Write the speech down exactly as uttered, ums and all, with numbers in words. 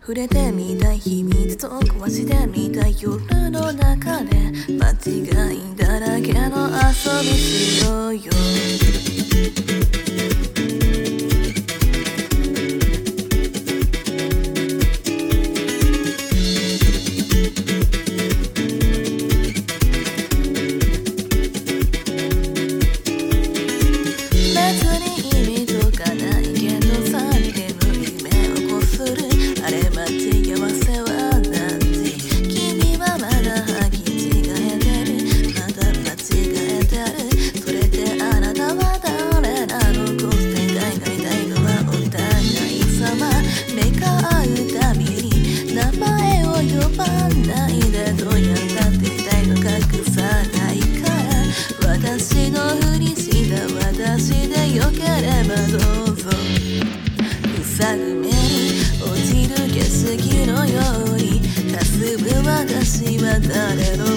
触れてみたい秘密と壊してみたい夜の中で間違いだらけの遊びしようよ私のふりした私でよければどうぞ塞ぐ目に落ちる景色のように霞む私は誰の